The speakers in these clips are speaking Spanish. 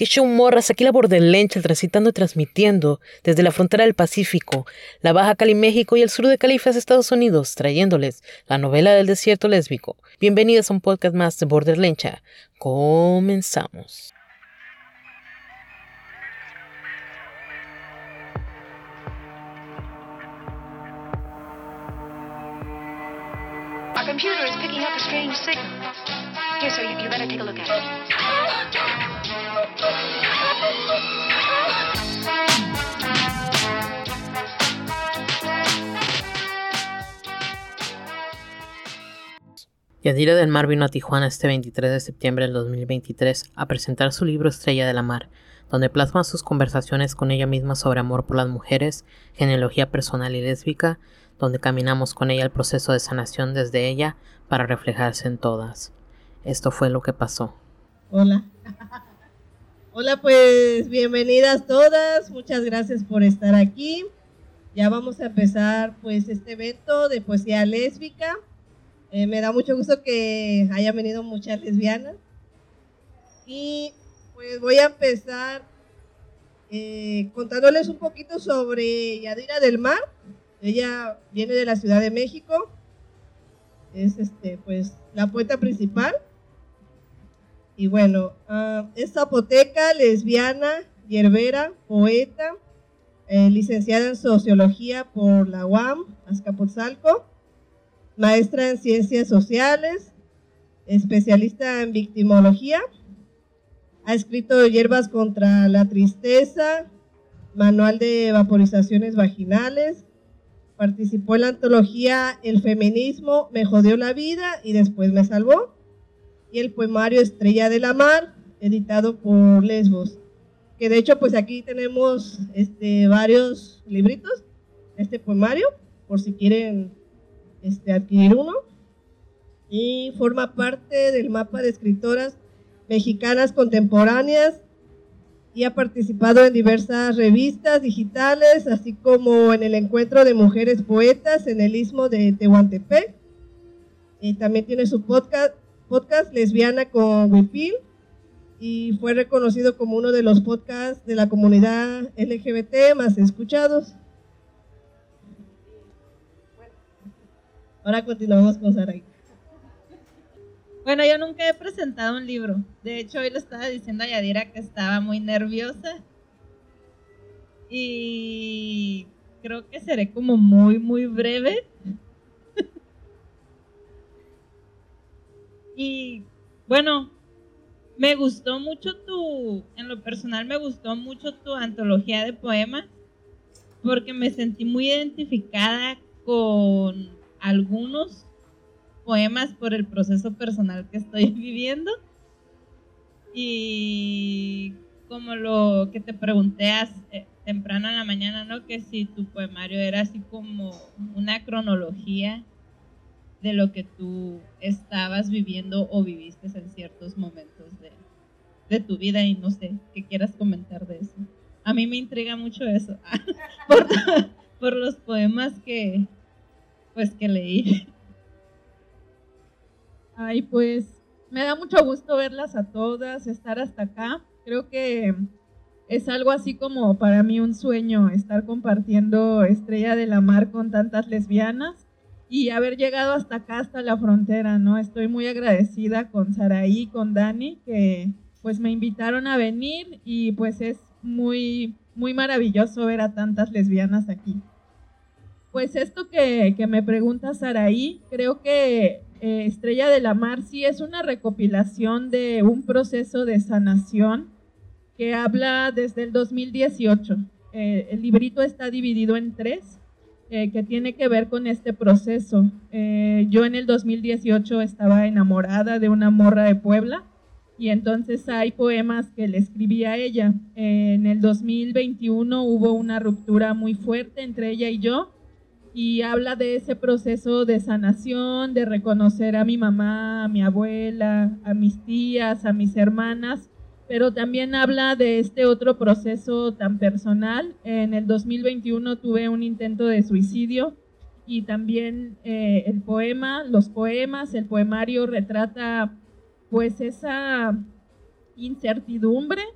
¿Qué show, morras? Aquí la Borderlencha, transitando y transmitiendo desde la frontera del Pacífico, la Baja Cali, México y el sur de Califas, Estados Unidos, trayéndoles la novela del desierto lésbico. Bienvenidas a un podcast más de Borderlencha. Comenzamos. Our computer is picking up a strange signal. Here, sir, you better take a look at it. Yadira del Mar vino a Tijuana este 23 de septiembre del 2023 a presentar su libro Estrella de la Mar, donde plasma sus conversaciones con ella misma sobre amor por las mujeres, genealogía personal y lésbica, donde caminamos con ella el proceso de sanación desde ella para reflejarse en todas. Esto fue lo que pasó. Hola. Hola, pues bienvenidas todas. Muchas gracias por estar aquí. Ya vamos a empezar pues este evento de poesía lésbica. Me da mucho gusto que hayan venido muchas lesbianas. Y pues voy a empezar contándoles un poquito sobre Yadira del Mar. Ella viene de la Ciudad de México. Es pues la poeta principal. Y bueno, es zapoteca, lesbiana, yerbera, poeta, licenciada en Sociología por la UAM, Azcapotzalco, maestra en Ciencias Sociales, especialista en victimología, ha escrito Hierbas contra la Tristeza, Manual de Vaporizaciones Vaginales, participó en la antología El Feminismo me jodió la vida y después me salvó, y el poemario Estrella de la Mar, editado por Lesbos, que de hecho pues aquí tenemos varios libritos de este poemario, por si quieren adquirir uno, y forma parte del mapa de escritoras mexicanas contemporáneas y ha participado en diversas revistas digitales, así como en el Encuentro de Mujeres Poetas en el Istmo de Tehuantepec, y también tiene su podcast Lesbiana con Huipil, y fue reconocido como uno de los podcasts de la comunidad LGBT más escuchados. Ahora continuamos con Saraí. Bueno, yo nunca he presentado un libro. De hecho, hoy le estaba diciendo a Yadira que estaba muy nerviosa. Y creo que seré como muy breve. Y bueno, me gustó mucho en lo personal me gustó mucho tu antología de poemas, porque me sentí muy identificada con algunos poemas por el proceso personal que estoy viviendo. Y como lo que te pregunté temprano en la mañana, ¿no? Que si tu poemario era así como una cronología de lo que tú estabas viviendo o viviste en ciertos momentos de tu vida, y no sé, ¿qué quieras comentar de eso? A mí me intriga mucho eso, por los poemas que leí. Ay, pues me da mucho gusto verlas a todas, estar hasta acá. Creo que es algo así como para mí un sueño estar compartiendo Estrella de la Mar con tantas lesbianas y haber llegado hasta acá, hasta la frontera, ¿no? Estoy muy agradecida con Saraí, con Dani, que pues me invitaron a venir, y pues es muy maravilloso ver a tantas lesbianas aquí. Pues esto que me pregunta Saraí, creo que Estrella de la Mar sí es una recopilación de un proceso de sanación que habla desde el 2018. El librito está dividido en 3, que tiene que ver con este proceso. Yo en el 2018 estaba enamorada de una morra de Puebla, y entonces hay poemas que le escribí a ella. En el 2021 hubo una ruptura muy fuerte entre ella y yo, y habla de ese proceso de sanación, de reconocer a mi mamá, a mi abuela, a mis tías, a mis hermanas, pero también habla de este otro proceso tan personal. En el 2021 tuve un intento de suicidio, y también los poemas, el poemario retrata pues esa incertidumbre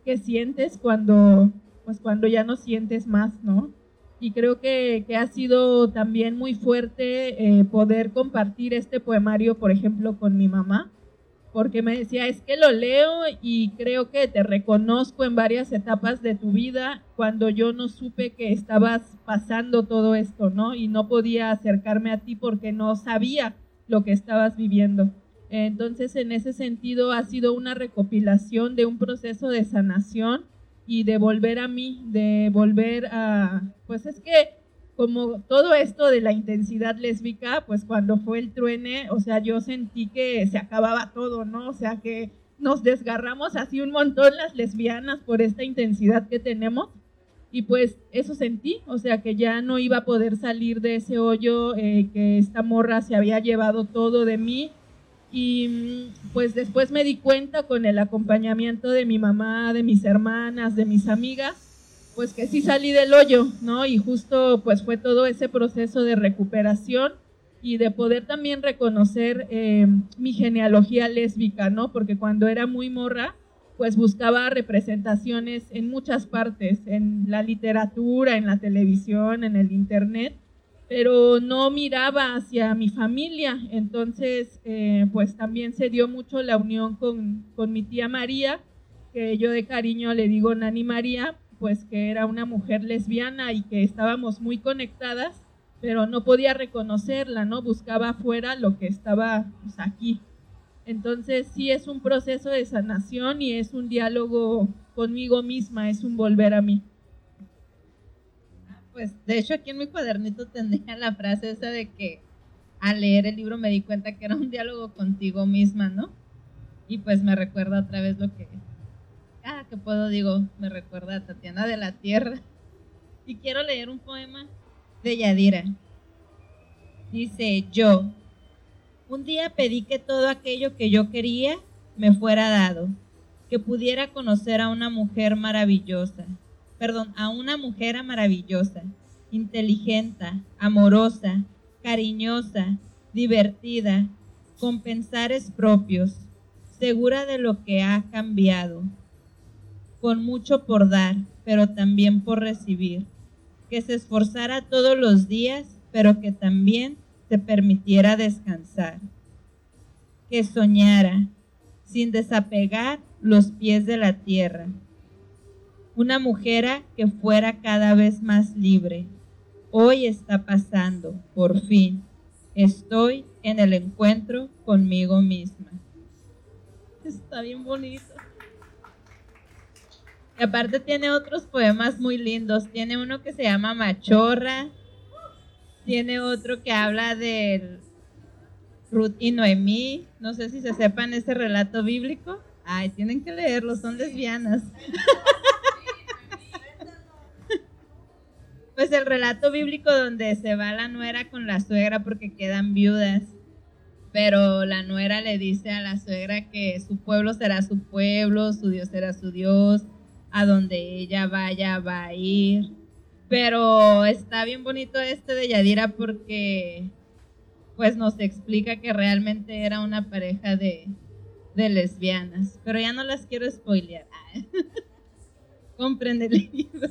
qué sientes cuando ya no sientes más, ¿no? Y creo que ha sido también muy fuerte poder compartir este poemario, por ejemplo, con mi mamá, porque me decía, es que lo leo y creo que te reconozco en varias etapas de tu vida cuando yo no supe que estabas pasando todo esto, ¿no? Y no podía acercarme a ti porque no sabía lo que estabas viviendo. Entonces, en ese sentido, ha sido una recopilación de un proceso de sanación y de volver a mí, de volver a, pues es que como todo esto de la intensidad lésbica, pues cuando fue el truene, o sea, yo sentí que se acababa todo, ¿no? O sea, que nos desgarramos así un montón las lesbianas por esta intensidad que tenemos. Y pues eso sentí, o sea, que ya no iba a poder salir de ese hoyo, que esta morra se había llevado todo de mí. Y pues después me di cuenta con el acompañamiento de mi mamá, de mis hermanas, de mis amigas, pues que sí salí del hoyo, ¿no? Y justo pues fue todo ese proceso de recuperación y de poder también reconocer mi genealogía lésbica, ¿no? Porque cuando era muy morra, pues buscaba representaciones en muchas partes, en la literatura, en la televisión, en el internet, pero no miraba hacia mi familia. Entonces, pues también se dio mucho la unión con mi tía María, que yo de cariño le digo Nani María, pues que era una mujer lesbiana y que estábamos muy conectadas, pero no podía reconocerla, ¿no? Buscaba afuera lo que estaba pues, aquí. Entonces sí es un proceso de sanación y es un diálogo conmigo misma, es un volver a mí. Pues de hecho aquí en mi cuadernito tendría la frase esa de que al leer el libro me di cuenta que era un diálogo contigo misma, ¿no? Y pues me recuerda otra vez lo que cada que puedo digo, me recuerda a Tatiana de la Tierra. Y quiero leer un poema de Yadira. Dice, yo, un día pedí que todo aquello que yo quería me fuera dado, que pudiera conocer a una mujer maravillosa, inteligente, amorosa, cariñosa, divertida, con pensares propios, segura de lo que ha cambiado, con mucho por dar, pero también por recibir, que se esforzara todos los días, pero que también se permitiera descansar, que soñara, sin desapegar los pies de la tierra, una mujer que fuera cada vez más libre. Hoy está pasando, por fin, estoy en el encuentro conmigo misma. Está bien bonito. Y aparte tiene otros poemas muy lindos. Tiene uno que se llama Machorra. Tiene otro que habla de Ruth y Noemí. No sé si se sepan ese relato bíblico. Ay, tienen que leerlo, son lesbianas. Pues el relato bíblico donde se va la nuera con la suegra porque quedan viudas. Pero la nuera le dice a la suegra que su pueblo será su pueblo, su Dios será su Dios, a donde ella vaya va a ir. Pero está bien bonito este de Yadira porque pues nos explica que realmente era una pareja de lesbianas. Pero ya no las quiero spoilear. Compren el libro.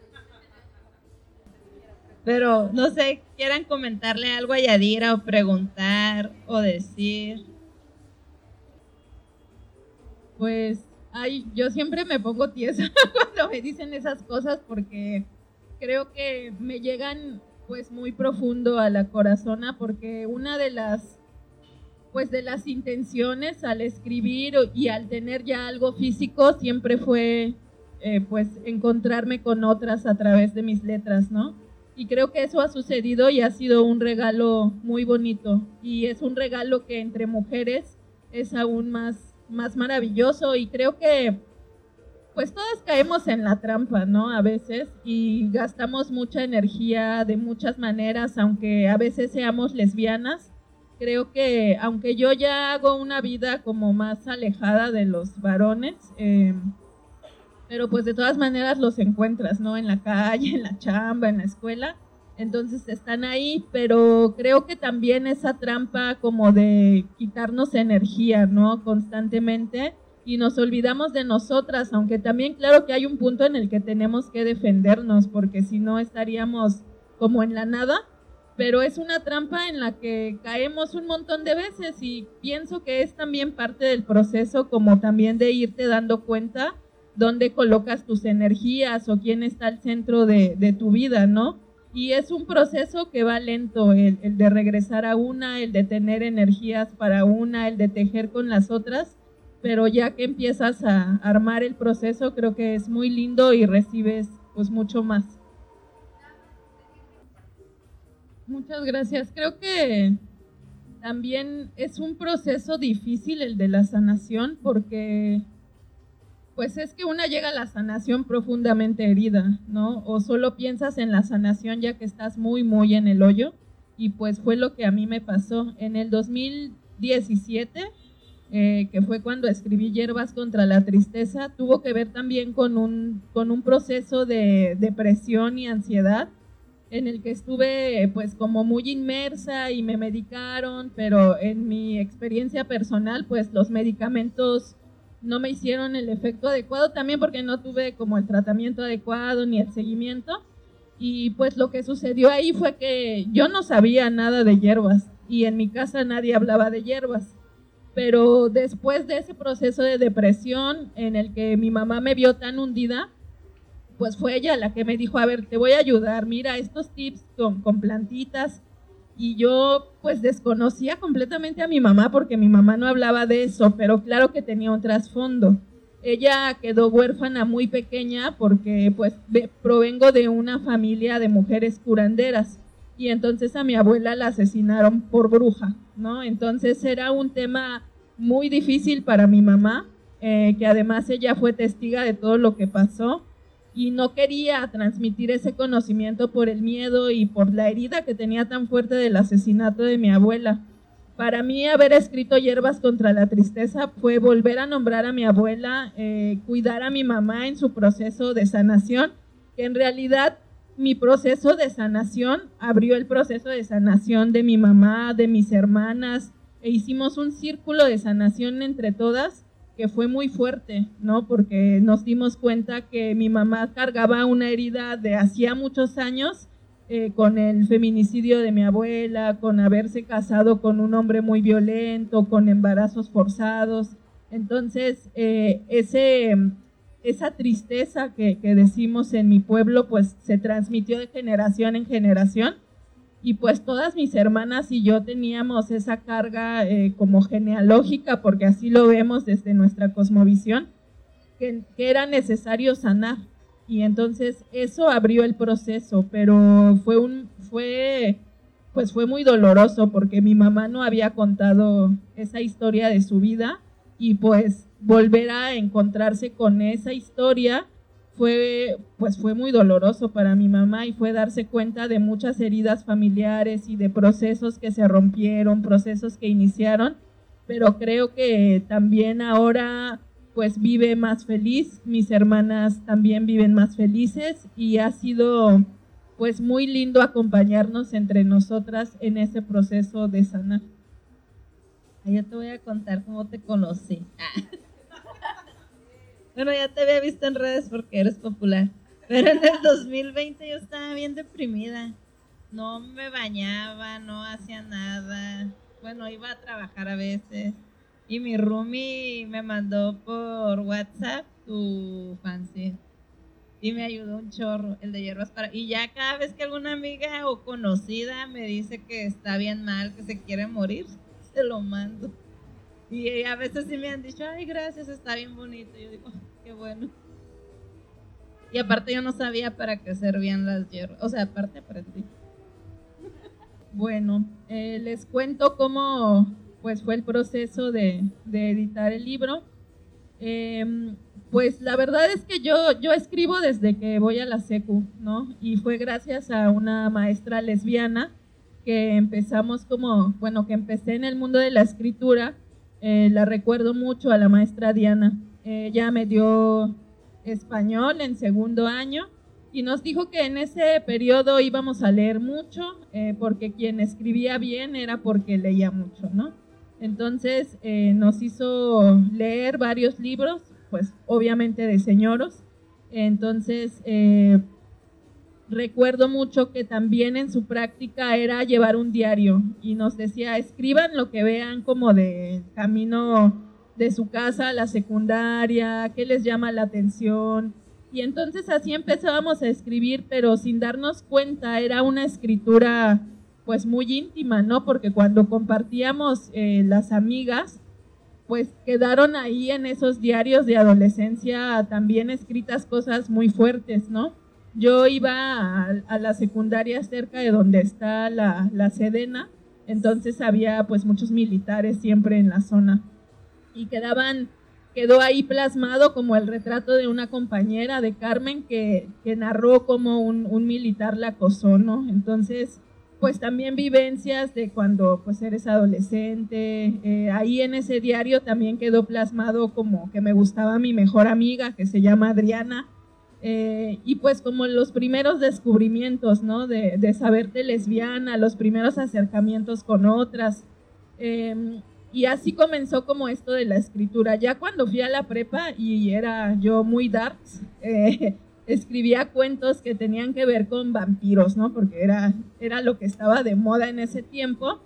Pero no sé, quieran comentarle algo a Yadira o preguntar o decir. Pues, yo siempre me pongo tiesa cuando me dicen esas cosas porque creo que me llegan pues muy profundo a la corazona, porque una de las intenciones al escribir y al tener ya algo físico siempre fue pues encontrarme con otras a través de mis letras, ¿no? Y creo que eso ha sucedido y ha sido un regalo muy bonito. Y es un regalo que entre mujeres es aún más maravilloso. Y creo que pues todas caemos en la trampa, ¿no? A veces. Y gastamos mucha energía de muchas maneras, aunque a veces seamos lesbianas. Creo que aunque yo ya hago una vida como más alejada de los varones, pero pues de todas maneras los encuentras, ¿no? En la calle, en la chamba, en la escuela. Entonces están ahí, pero creo que también esa trampa como de quitarnos energía, ¿no? Constantemente y nos olvidamos de nosotras, aunque también claro que hay un punto en el que tenemos que defendernos, porque si no estaríamos como en la nada, pero es una trampa en la que caemos un montón de veces y pienso que es también parte del proceso, como también de irte dando cuenta dónde colocas tus energías o quién está al centro de tu vida, ¿no? Y es un proceso que va lento, el de regresar a una, el de tener energías para una, el de tejer con las otras, pero ya que empiezas a armar el proceso, creo que es muy lindo y recibes pues mucho más. Muchas gracias. Creo que también es un proceso difícil el de la sanación, porque pues es que una llega a la sanación profundamente herida, ¿no? O solo piensas en la sanación ya que estás muy, muy en el hoyo, y pues fue lo que a mí me pasó. En el 2017, que fue cuando escribí Hierbas contra la Tristeza, tuvo que ver también con un proceso de depresión y ansiedad, en el que estuve pues como muy inmersa y me medicaron, pero en mi experiencia personal pues los medicamentos no me hicieron el efecto adecuado, también porque no tuve como el tratamiento adecuado ni el seguimiento, y pues lo que sucedió ahí fue que yo no sabía nada de hierbas y en mi casa nadie hablaba de hierbas, pero después de ese proceso de depresión en el que mi mamá me vio tan hundida, pues fue ella la que me dijo, a ver, te voy a ayudar, mira estos tips con plantitas. Y yo pues desconocía completamente a mi mamá porque mi mamá no hablaba de eso, pero claro que tenía un trasfondo. Ella quedó huérfana muy pequeña porque pues provengo de una familia de mujeres curanderas, y entonces a mi abuela la asesinaron por bruja, ¿no? Entonces era un tema muy difícil para mi mamá, que además ella fue testiga de todo lo que pasó, y no quería transmitir ese conocimiento por el miedo y por la herida que tenía tan fuerte del asesinato de mi abuela. Para mí haber escrito Hierbas contra la Tristeza fue volver a nombrar a mi abuela, cuidar a mi mamá en su proceso de sanación, que en realidad mi proceso de sanación abrió el proceso de sanación de mi mamá, de mis hermanas, e hicimos un círculo de sanación entre todas, que fue muy fuerte, ¿no? Porque nos dimos cuenta que mi mamá cargaba una herida de hacía muchos años, con el feminicidio de mi abuela, con haberse casado con un hombre muy violento, con embarazos forzados. Entonces, esa tristeza que decimos en mi pueblo, pues se transmitió de generación en generación. Y pues todas mis hermanas y yo teníamos esa carga como genealógica, porque así lo vemos desde nuestra cosmovisión, que era necesario sanar. Y entonces eso abrió el proceso, pero fue muy doloroso porque mi mamá no había contado esa historia de su vida, y pues volver a encontrarse con esa historia fue muy doloroso para mi mamá, y fue darse cuenta de muchas heridas familiares y de procesos que se rompieron, procesos que iniciaron, pero creo que también ahora pues vive más feliz, mis hermanas también viven más felices, y ha sido pues muy lindo acompañarnos entre nosotras en ese proceso de sanar. Yo te voy a contar cómo te conocí. Bueno, ya te había visto en redes porque eres popular, pero en el 2020 yo estaba bien deprimida. No me bañaba, no hacía nada. Bueno, iba a trabajar a veces. Y mi roomie me mandó por WhatsApp tu fanzine. Y me ayudó un chorro, el de Hierbas para... Y ya cada vez que alguna amiga o conocida me dice que está bien mal, que se quiere morir, se lo mando. Y a veces sí me han dicho, ay, gracias, está bien bonito. Y yo digo, qué bueno. Y aparte yo no sabía para qué servían las hierbas. O sea, aparte aprendí. Bueno, les cuento cómo pues fue el proceso de editar el libro. Pues la verdad es que yo escribo desde que voy a la secu, ¿no? Y fue gracias a una maestra lesbiana que empezamos que empecé en el mundo de la escritura. La recuerdo mucho, a la maestra Diana. Ella me dio español en segundo año y nos dijo que en ese periodo íbamos a leer mucho, porque quien escribía bien era porque leía mucho, ¿no? Entonces nos hizo leer varios libros, pues obviamente de señoros. Entonces recuerdo mucho que también en su práctica era llevar un diario y nos decía, escriban lo que vean como de camino de su casa a la secundaria, qué les llama la atención. Y entonces así empezábamos a escribir, pero sin darnos cuenta, era una escritura pues muy íntima, ¿no? Porque cuando compartíamos las amigas, pues quedaron ahí en esos diarios de adolescencia también escritas cosas muy fuertes, ¿no? Yo iba a la secundaria cerca de donde está la Sedena, entonces había pues muchos militares siempre en la zona y quedó ahí plasmado como el retrato de una compañera de Carmen que narró como un militar la acosó, ¿no? Entonces, pues también vivencias de cuando pues eres adolescente, ahí en ese diario también quedó plasmado como que me gustaba mi mejor amiga que se llama Adriana, y pues como los primeros descubrimientos, ¿no? De saberte lesbiana, los primeros acercamientos con otras, y así comenzó como esto de la escritura. Ya cuando fui a la prepa y era yo muy darks, escribía cuentos que tenían que ver con vampiros, ¿no? Porque era lo que estaba de moda en ese tiempo.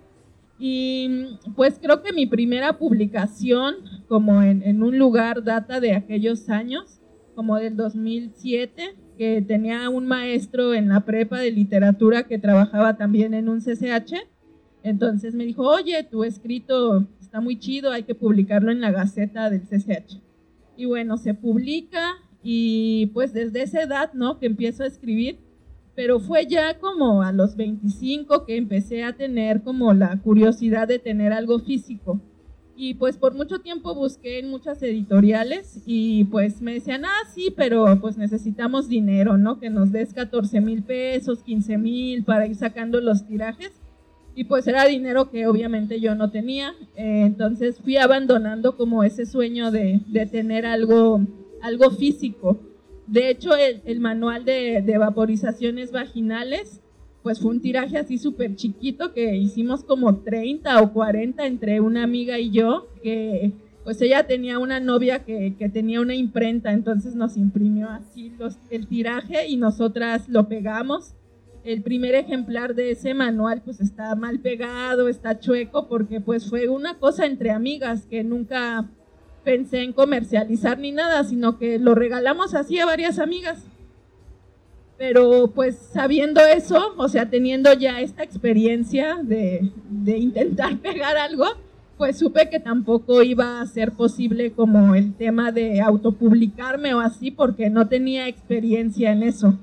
Y pues creo que mi primera publicación como en un lugar data de aquellos años, como del 2007, que tenía un maestro en la prepa de literatura que trabajaba también en un CCH. Entonces me dijo, oye, tu escrito está muy chido, hay que publicarlo en la Gaceta del CCH. Y bueno, se publica y pues desde esa edad, ¿no? Que empiezo a escribir, pero fue ya como a los 25 que empecé a tener como la curiosidad de tener algo físico. Y pues por mucho tiempo busqué en muchas editoriales y pues me decían, sí, pero pues necesitamos dinero, ¿no? Que nos des 14,000 pesos, 15,000 para ir sacando los tirajes. Y pues era dinero que obviamente yo no tenía, entonces fui abandonando como ese sueño de tener algo físico. De hecho, el manual de vaporizaciones vaginales, pues fue un tiraje así súper chiquito que hicimos como 30 o 40 entre una amiga y yo, que pues ella tenía una novia que tenía una imprenta, entonces nos imprimió así el tiraje y nosotras lo pegamos. El primer ejemplar de ese manual pues está mal pegado, está chueco, porque pues fue una cosa entre amigas que nunca pensé en comercializar ni nada, sino que lo regalamos así a varias amigas. Pero pues sabiendo eso, o sea, teniendo ya esta experiencia de intentar pegar algo, pues supe que tampoco iba a ser posible como el tema de autopublicarme o así, porque no tenía experiencia en eso.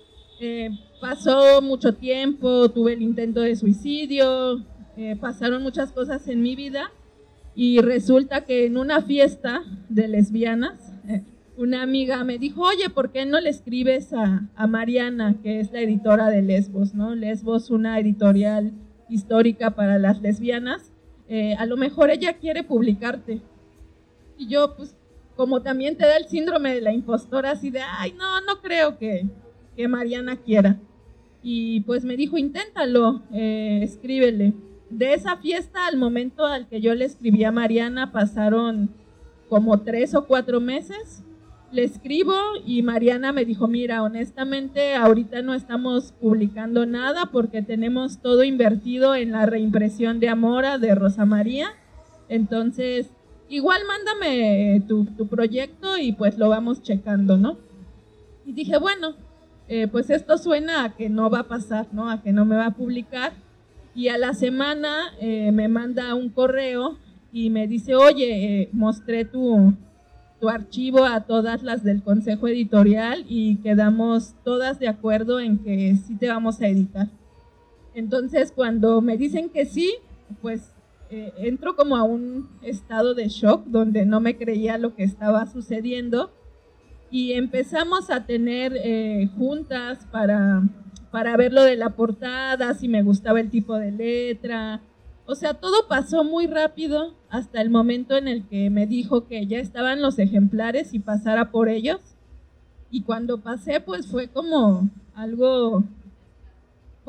Pasó mucho tiempo, tuve el intento de suicidio, pasaron muchas cosas en mi vida y resulta que en una fiesta de lesbianas, una amiga me dijo, oye, ¿por qué no le escribes a Mariana, que es la editora de Lesbos, ¿no? Lesbos, una editorial histórica para las lesbianas, a lo mejor ella quiere publicarte. Y yo, pues, como también te da el síndrome de la impostora, así de, no creo que Mariana quiera. Y pues me dijo, inténtalo, escríbele. De esa fiesta al momento al que yo le escribí a Mariana pasaron como 3 o 4 meses. Le escribo y Mariana me dijo, mira, honestamente ahorita no estamos publicando nada porque tenemos todo invertido en la reimpresión de Amora de Rosa María. Entonces, igual mándame tu proyecto y pues lo vamos checando, ¿no? Y dije, bueno, pues esto suena a que no va a pasar, ¿no? A que no me va a publicar. Y a la semana me manda un correo y me dice, oye, mostré tu archivo a todas las del consejo editorial y quedamos todas de acuerdo en que sí te vamos a editar. Entonces, cuando me dicen que sí, pues entro como a un estado de shock donde no me creía lo que estaba sucediendo. Y empezamos a tener juntas para ver lo de la portada, si me gustaba el tipo de letra. O sea, todo pasó muy rápido hasta el momento en el que me dijo que ya estaban los ejemplares y pasara por ellos. Y cuando pasé, pues fue como algo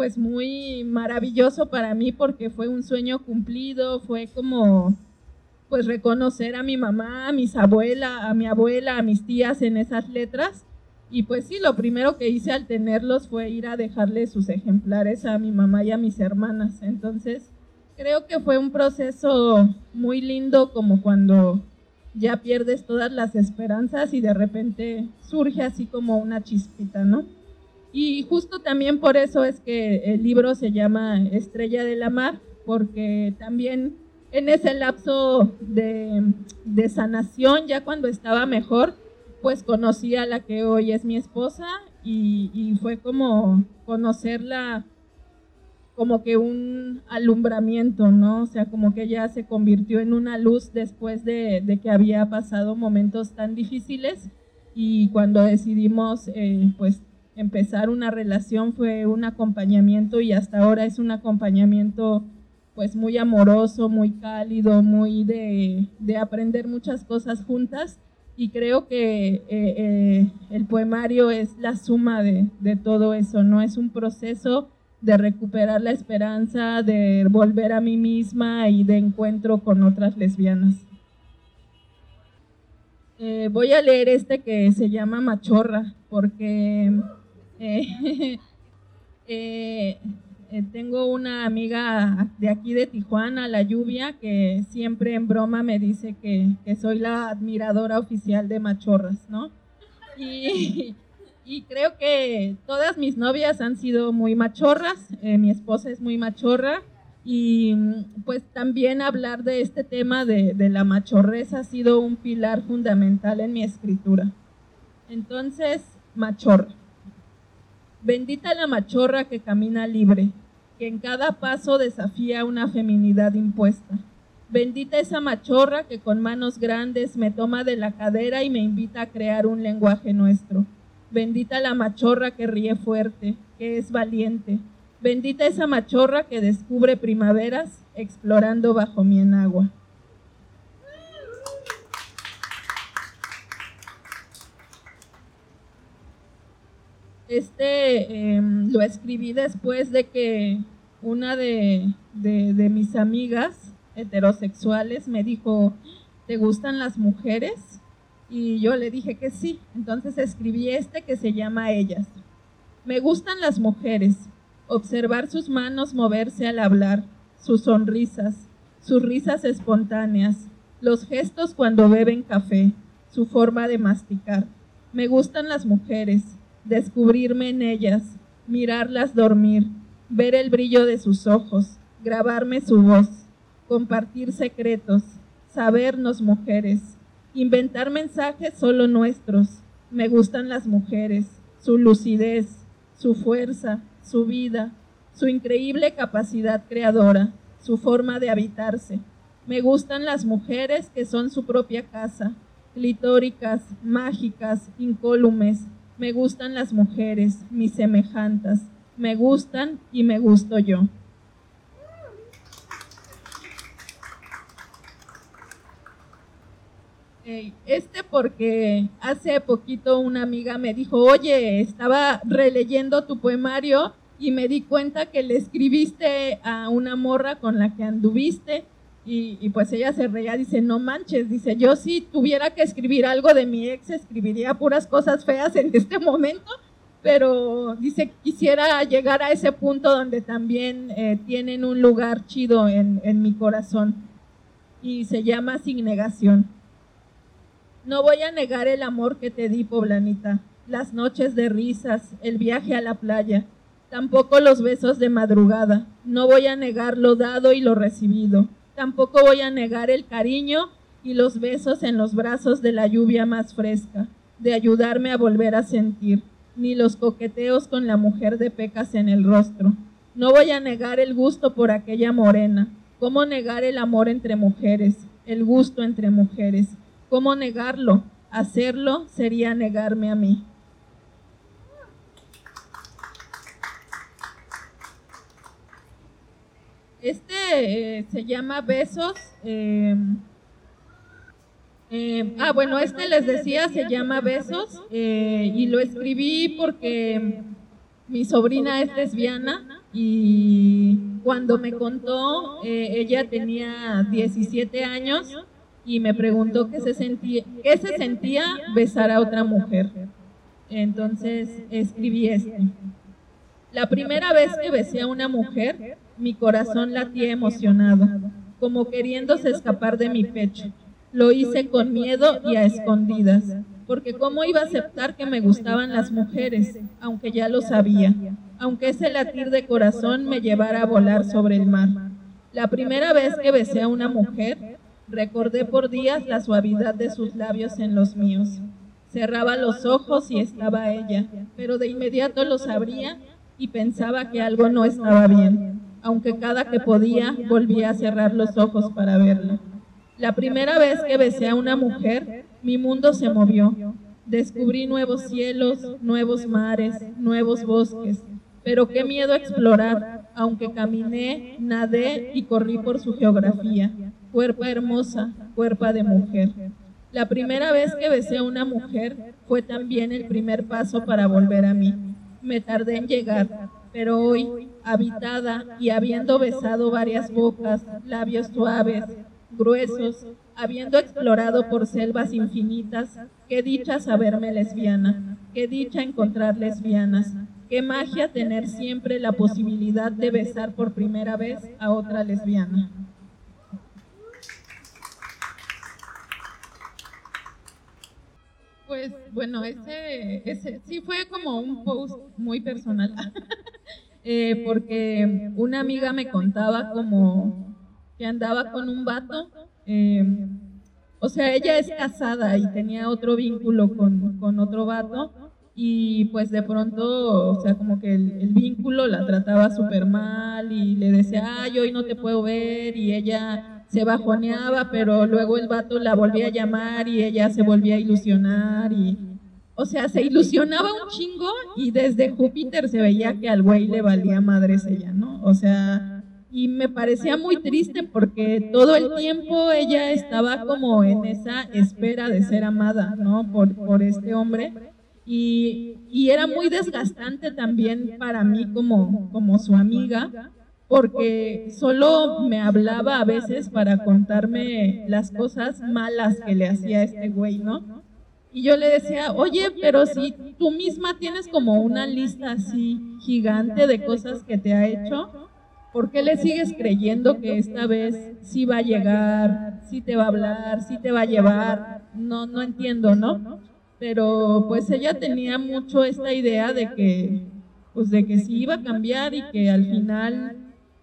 pues muy maravilloso para mí porque fue un sueño cumplido, fue como pues reconocer a mi mamá, a mis abuelas, a mi abuela, a mis tías en esas letras. Y pues sí, lo primero que hice al tenerlos fue ir a dejarle sus ejemplares a mi mamá y a mis hermanas. Entonces, creo que fue un proceso muy lindo, como cuando ya pierdes todas las esperanzas y de repente surge así como una chispita, ¿no? Y justo también por eso es que el libro se llama Estrella de la Mar, porque también en ese lapso de sanación, ya cuando estaba mejor, pues conocí a la que hoy es mi esposa y fue como conocerla como que un alumbramiento, ¿no? O sea, como que ella se convirtió en una luz después de que había pasado momentos tan difíciles, y cuando decidimos pues empezar una relación fue un acompañamiento, y hasta ahora es un acompañamiento pues muy amoroso, muy cálido, muy de aprender muchas cosas juntas, y creo que el poemario es la suma de todo eso, ¿no? Es un proceso de recuperar la esperanza, de volver a mí misma y de encuentro con otras lesbianas. Voy a leer este que se llama Machorra, porque tengo una amiga de aquí de Tijuana, La Lluvia, que siempre en broma me dice que soy la admiradora oficial de Machorras, ¿no? Y creo que todas mis novias han sido muy machorras, mi esposa es muy machorra, y pues también hablar de este tema de la machorrez ha sido un pilar fundamental en mi escritura. Entonces, machorra. Bendita la machorra que camina libre, que en cada paso desafía una feminidad impuesta. Bendita esa machorra que con manos grandes me toma de la cadera y me invita a crear un lenguaje nuestro. Bendita la machorra que ríe fuerte, que es valiente. Bendita esa machorra que descubre primaveras explorando bajo mi enagua. Lo escribí después de que una de mis amigas heterosexuales me dijo, ¿te gustan las mujeres? Y yo le dije que sí. Entonces escribí que se llama Ellas. Me gustan las mujeres, observar sus manos moverse al hablar, sus sonrisas, sus risas espontáneas, los gestos cuando beben café, su forma de masticar. Me gustan las mujeres, descubrirme en ellas, mirarlas dormir, ver el brillo de sus ojos, grabarme su voz, compartir secretos, sabernos mujeres, inventar mensajes solo nuestros. Me gustan las mujeres, su lucidez, su fuerza, su vida, su increíble capacidad creadora, su forma de habitarse. Me gustan las mujeres que son su propia casa, clitóricas, mágicas, incólumes. Me gustan las mujeres, mis semejantas. Me gustan y me gusto yo. Porque hace poquito una amiga me dijo, oye, estaba releyendo tu poemario y me di cuenta que le escribiste a una morra con la que anduviste, y pues ella se reía, dice, no manches, dice, yo si tuviera que escribir algo de mi ex, escribiría puras cosas feas en este momento, pero dice, quisiera llegar a ese punto donde también tienen un lugar chido en mi corazón, y se llama Sin Negación. No voy a negar el amor que te di, poblanita, las noches de risas, el viaje a la playa, tampoco los besos de madrugada. No voy a negar lo dado y lo recibido, tampoco voy a negar el cariño y los besos en los brazos de la lluvia más fresca, de ayudarme a volver a sentir, ni los coqueteos con la mujer de pecas en el rostro. No voy a negar el gusto por aquella morena. ¿Cómo negar el amor entre mujeres, el gusto entre mujeres? ¿Cómo negarlo? Hacerlo sería negarme a mí. Se llama Besos. Les decía, se llama Besos, y lo escribí porque mi sobrina es lesbiana y cuando me contó, ella tenía 17 años y me preguntó qué se sentía besar a otra mujer. Entonces escribí esto. La primera vez que besé a una mujer, mi corazón latía emocionado, como queriéndose escapar de mi pecho. Lo hice con miedo y a escondidas, porque cómo iba a aceptar que me gustaban las mujeres, aunque ya lo sabía, aunque ese latir de corazón me llevara a volar sobre el mar. La primera vez que besé a una mujer, recordé por días la suavidad de sus labios en los míos. Cerraba los ojos y estaba ella, pero de inmediato los abría y pensaba que algo no estaba bien, aunque cada que podía volvía a cerrar los ojos para verla. La primera vez que besé a una mujer, mi mundo se movió. Descubrí nuevos cielos, nuevos mares, nuevos bosques, pero qué miedo explorar, aunque caminé, nadé y corrí por su geografía. Cuerpa hermosa, cuerpa de mujer. La primera vez que besé a una mujer fue también el primer paso para volver a mí. Me tardé en llegar, pero hoy, habitada y habiendo besado varias bocas, labios suaves, gruesos, habiendo explorado por selvas infinitas, qué dicha saberme lesbiana, qué dicha encontrar lesbianas, qué magia tener siempre la posibilidad de besar por primera vez a otra lesbiana. Pues bueno, ese sí fue como un post muy personal, porque una amiga me contaba como que andaba con un vato, o sea, ella es casada y tenía otro vínculo con otro vato, y pues de pronto, o sea, como que el vínculo la trataba súper mal y le decía, ay, hoy no te puedo ver, y ella se bajoneaba, pero luego el vato la volvía a llamar y ella se volvía a ilusionar y, o sea, se ilusionaba un chingo y desde Júpiter se veía que al güey le valía madres ella, ¿no? O sea, y me parecía muy triste porque todo el tiempo ella estaba como en esa espera de ser amada, ¿no? Por este hombre. Y era muy desgastante también para mí como su amiga, porque solo me hablaba a veces para contarme las cosas malas que le hacía a este güey, ¿no? Y yo le decía, oye, pero si tú misma tienes como una lista así gigante de cosas que te ha hecho, ¿por qué le sigues creyendo que esta vez sí va a llegar, sí te va a hablar, sí te va a llevar? No entiendo, ¿no? Pero pues ella tenía mucho esta idea de que sí iba a cambiar y que al final...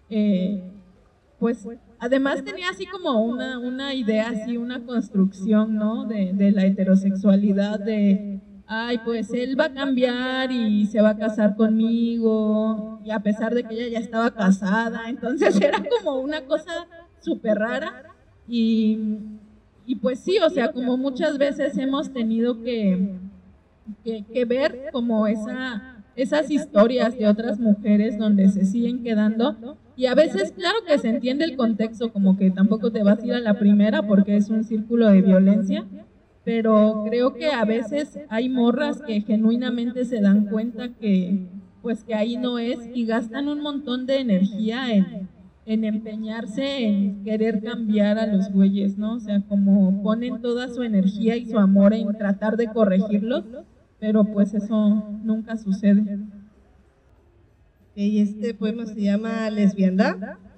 pues además tenía así como una idea, así una construcción, ¿no? De la heterosexualidad, de, ay, pues él va a cambiar y se va a casar conmigo, y a pesar de que ella ya estaba casada, entonces era como una cosa súper rara, y pues sí, o sea, como muchas veces hemos tenido que ver como esas historias de otras mujeres donde se siguen quedando, y a veces claro que se entiende el contexto, como que tampoco te vas a ir a la primera porque es un círculo de violencia, pero creo que a veces hay morras que genuinamente se dan cuenta que pues que ahí no es y gastan un montón de energía en empeñarse en querer cambiar a los güeyes, ¿no? O sea, como ponen toda su energía y su amor en tratar de corregirlos, pero pues eso nunca sucede. Y este poema se llama Lesbiandad.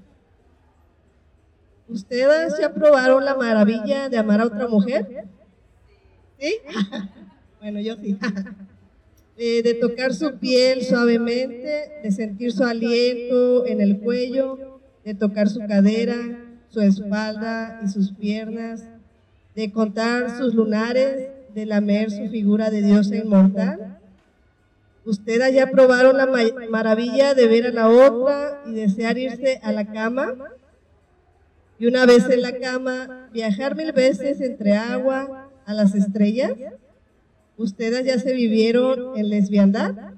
¿Ustedes ya probaron la maravilla de amar a otra mujer? ¿Sí? Bueno, yo sí. De tocar su piel suavemente, de sentir su aliento en el cuello, de tocar su cadera, su espalda y sus piernas, de contar sus lunares, de lamer su figura de diosa inmortal. ¿Ustedes ya probaron la maravilla de ver a la otra y desear irse a la cama? Y una vez en la cama, viajar 1000 veces entre agua a las estrellas. ¿Ustedes ya se vivieron en lesbiandad?